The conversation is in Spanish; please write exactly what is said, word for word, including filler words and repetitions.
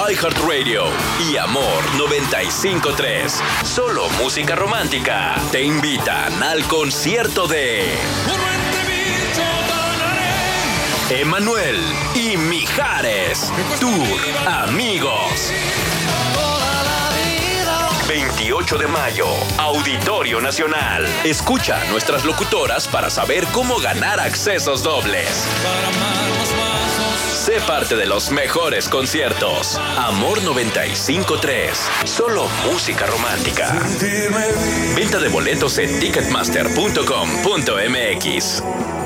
iHeartRadio y Amor noventa y cinco punto tres. Solo música romántica. Te invitan al concierto de Emanuel y Mijares. Tour Amigos. veintiocho de mayo, Auditorio Nacional. Escucha a nuestras locutoras para saber cómo ganar accesos dobles. Sé parte de los mejores conciertos. Amor noventa y cinco punto tres. Solo música romántica. Venta de boletos en ticketmaster punto com punto m x.